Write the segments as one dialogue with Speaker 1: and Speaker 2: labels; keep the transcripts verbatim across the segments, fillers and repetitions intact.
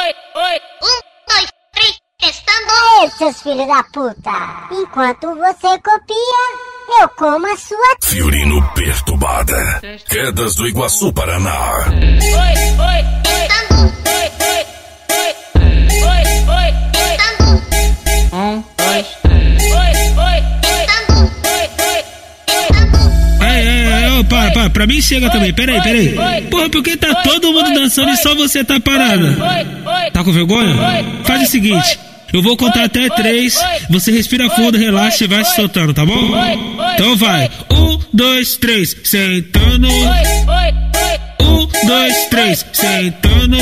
Speaker 1: oi, oi. Um, dois, três, testando.
Speaker 2: Ei, seus filhos da puta. Enquanto você copia, eu como a sua tia.
Speaker 3: Fiorino perturbada. Quedas do Iguaçu, Paraná.
Speaker 1: Oi, oi, testando. Oi, oi, oi. Oi, oi, testando.
Speaker 4: Um, dois, três.
Speaker 1: Oi, oi, testando. Oi, oi, testando.
Speaker 5: É, é, é, para, para, pra mim chega também, peraí, peraí. Porra, por que tá todo mundo dançando e só você tá parada? Tá com vergonha? Faz o seguinte, eu vou contar até três, você respira fundo, relaxa e vai se soltando, tá bom? Então vai, um, dois, três, sentando. Um, dois, três, sentando.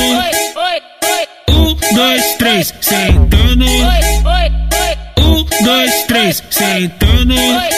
Speaker 5: Um, dois, três, sentando. Um, dois, três, sentando.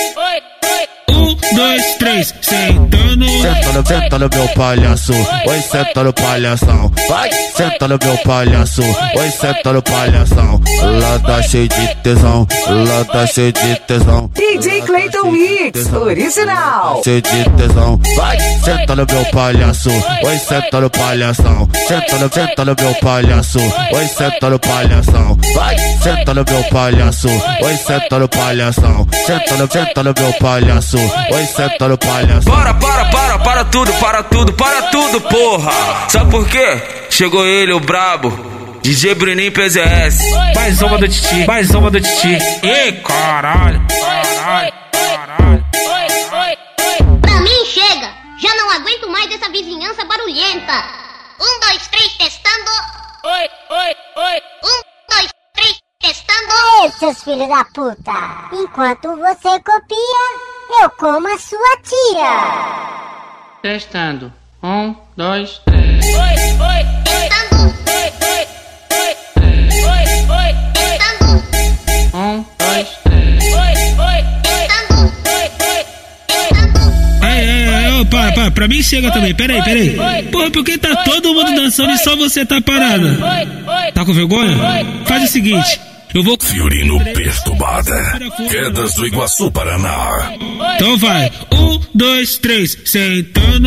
Speaker 5: Um, dois, três, sentando.
Speaker 6: Senta no, senta no meu palhaço, oi, senta no palhação. Vai, senta no meu palhaço, oi, senta no palhação. Lá tá cheio de tesão, lá tá cheio de tesão.
Speaker 7: D J Clayton Mix, original.
Speaker 6: Cheio de tesão, vai, senta no meu palhaço, oi, senta no palhação. Senta no, senta no meu palhaço, oi, senta no palhação. Vai, senta no meu palhaço, oi, senta no palhação. Senta no, senta no meu palhaço, oi, senta no palhação.
Speaker 8: Para, para, para, para tudo, para tudo, para tudo, porra. Sabe por quê? Chegou ele, o brabo, D J Bruninho P Z S.
Speaker 5: Mais uma do Titi, mais uma do Titi. Ih, caralho, caralho, caralho.
Speaker 1: Oi, oi, oi. Pra mim chega, já não aguento mais essa vizinhança barulhenta. Um, dois, três, testando. Oi, oi, oi. Um, dois, três, testando.
Speaker 2: Ei, seus filhos da puta. Enquanto você copia, eu como a sua tia.
Speaker 4: Testando. Um, dois, três.
Speaker 1: Oi, oi, testando. Oi, oi, oi. Oi, oi, testando.
Speaker 4: Um, dois, três.
Speaker 1: Oi, oi, testando. Oi, oi, testando.
Speaker 5: É, é, é, para, para, pra mim chega também, peraí, peraí. Porra, por que tá todo mundo dançando e só você tá parada? Tá com vergonha? Faz o seguinte, eu vou...
Speaker 3: Fiorino perturbada. Quedas do Iguaçu, Paraná.
Speaker 5: Então vai, um, dois, três, sentando.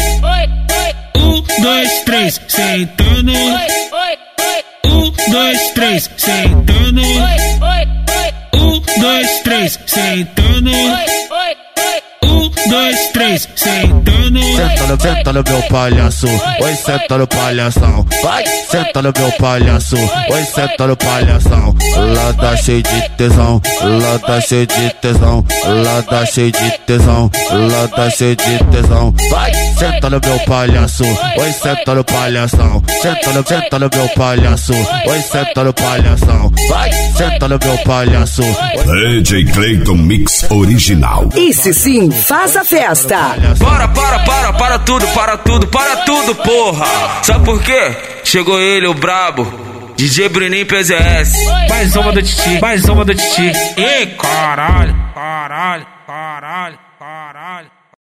Speaker 5: Um, dois, três, sentando. Um, dois, três, sentando. Um, dois, três, sentando. Um, dois, três, sentando.
Speaker 6: Senta no, senta no meu palhaço, oi, senta no palhação. Vai, senta no meu palhaço, oi, senta no palhação. Lá tá cheio de tesão, lá tá cheio de tesão. Lá tá cheio de tesão, lá tá cheio de tesão. Vai, senta no meu palhaço, oi, senta no palhação. Senta no, senta no meu palhaço, oi, senta no palhação. Vai, senta no meu palhaço.
Speaker 3: D J Clayton Mix original.
Speaker 7: Esse sim faz a festa.
Speaker 8: Para, para, para, para tudo, para tudo, para tudo, porra. Sabe por quê? Chegou ele, o brabo, D J Bruninho P Z S.
Speaker 5: Mais uma do Titi, mais uma do Titi. Ih, caralho, caralho, caralho.